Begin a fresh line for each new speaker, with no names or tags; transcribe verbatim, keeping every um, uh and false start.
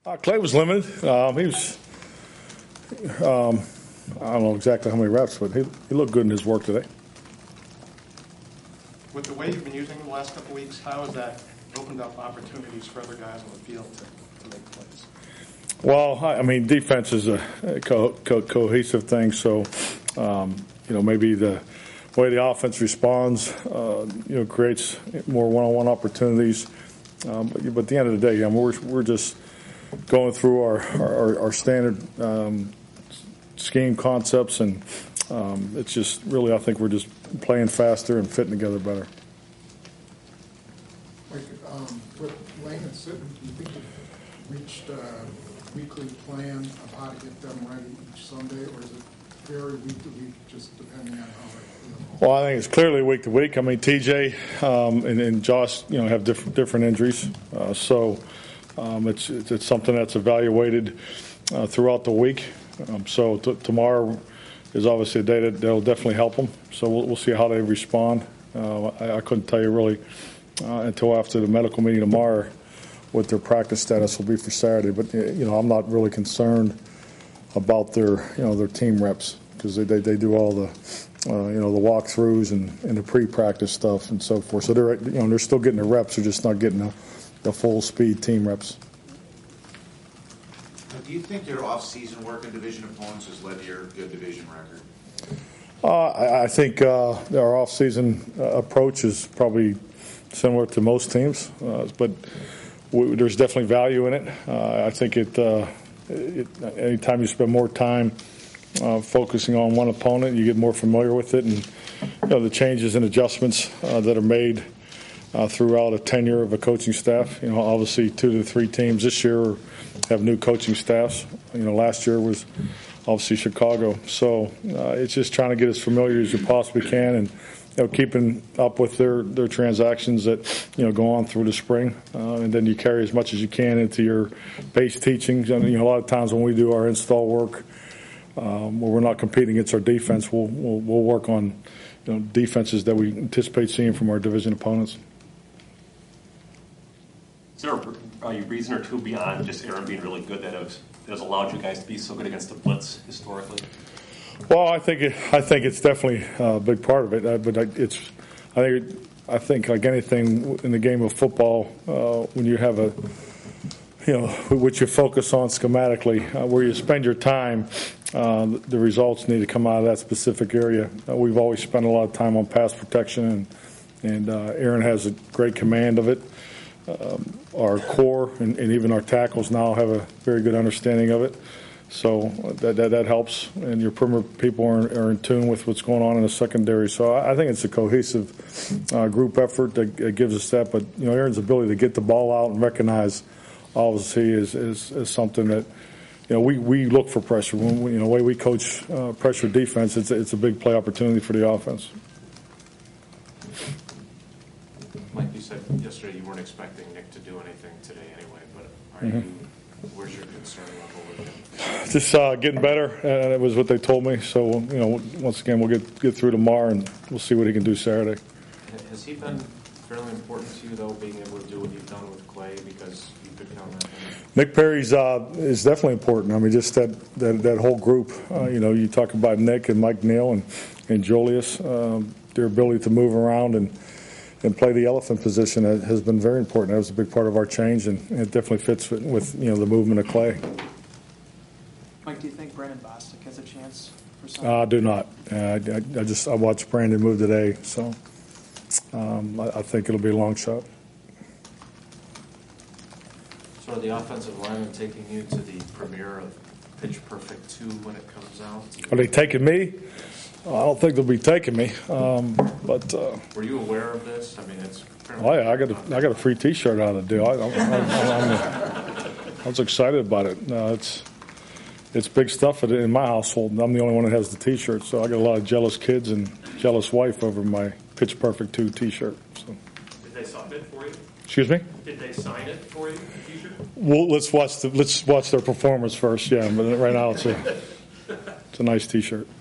Uh, Clay was limited. Um, he was, um, I don't know exactly how many reps, but he, he looked good in his work today.
With the way you've been using him the last couple of weeks, how has that opened up opportunities for other guys on the field to, to make plays?
Well, I, I mean, defense is a, a co- co- cohesive thing, so, um, you know, maybe the way the offense responds, uh, you know, creates more one-on-one opportunities. Um, but, but at the end of the day, I mean, we're, we're just going through our, our, our standard um, scheme concepts, and um, it's just really, I think we're just playing faster and fitting together better.
Like, um, with Lane and Sitton, do you think you've reached a weekly plan of how to get them ready each Sunday, or is it very week to week, just depending on how they feel?
Well, I think it's clearly week to week. I mean, T J um, and, and Josh, you know, have different different injuries, uh, so um, it's, it's it's something that's evaluated uh, throughout the week. Um, so t- tomorrow is obviously a day that that'll definitely help them. So we'll, we'll see how they respond. Uh, I, I couldn't tell you really uh, until after the medical meeting tomorrow what their practice status will be for Saturday. But you know, I'm not really concerned about their you know their team reps, because they, they they do all the uh, you know the walkthroughs and, and the pre-practice stuff and so forth. So they're you know they're still getting the reps. They're just not getting the, the full speed team reps.
Do you think your off-season work in division opponents has led to your good division record?
Uh, I, I think uh, our off-season uh, approach is probably similar to most teams, uh, but w- there's definitely value in it. Uh, I think it, uh, it. Anytime you spend more time uh, focusing on one opponent, you get more familiar with it, and you know, the changes and adjustments uh, that are made uh, throughout a tenure of a coaching staff. You know, obviously two to three teams this year have new coaching staffs. You know, last year was obviously Chicago. So uh, it's just trying to get as familiar as you possibly can, and you know, keeping up with their, their transactions that you know go on through the spring, uh, and then you carry as much as you can into your base teachings. And you know, a lot of times when we do our install work, um, where we're not competing against our defense, we'll we'll, we'll work on you know defenses that we anticipate seeing from our division opponents.
Is there a, a reason or two beyond just Aaron being really good that has, that has allowed you guys to be so good against the blitz historically?
Well, I think it, I think it's definitely a big part of it, uh, but it's I think I think like anything in the game of football, uh, when you have a you know which you focus on schematically, uh, where you spend your time, uh, the results need to come out of that specific area. Uh, we've always spent a lot of time on pass protection, and and uh, Aaron has a great command of it. Um, our core and, and even our tackles now have a very good understanding of it. So that that, that helps, and your perimeter people are, are in tune with what's going on in the secondary. So I, I think it's a cohesive uh, group effort that, that gives us that. But you know, Aaron's ability to get the ball out and recognize obviously is is, is something that you know we, we look for pressure. When we, you know the way we coach uh, pressure defense, it's it's a big play opportunity for the offense.
Mike, you said yesterday you weren't expecting Nick to do anything today anyway, but are
Mm-hmm.
you? Where's your concern level with him?
Just uh, getting better, and it was what they told me. So you know, once again, we'll get get through tomorrow, and we'll see what he can do Saturday.
Has he been fairly important to you, though, being able to do what you've done with Clay, because you could count on him?
Nick Perry's uh, is definitely important. I mean, just that that, that whole group. Uh, you know, you talk about Nick and Mike Neal and and Julius, um, their ability to move around and. and play the elephant position has been very important. That was a big part of our change, and it definitely fits with you know the movement of Clay.
Mike, do you think Brandon Bostic has a chance for something?
Uh, I do not. Uh, I, I just I watched Brandon move today, so um, I, I think it'll be a long shot.
So are the offensive linemen taking you to the premiere of Pitch Perfect two when it comes out?
Are they taking me? I don't think they'll be taking me, um, but uh,
Were you aware of this? I mean, it's.
oh yeah, I got a I got a free T-shirt out of the deal. I, I, I, I was excited about it. Uh, it's it's big stuff in my household. I'm the only one that has the T-shirt, so I got a lot of jealous kids and jealous wife over my Pitch Perfect two T-shirt. So.
Did they sign it for you?
Excuse me?
Did they sign it for you, the T-shirt?
Well, let's watch the let's watch their performance first. Yeah, but right now it's a it's a nice T-shirt.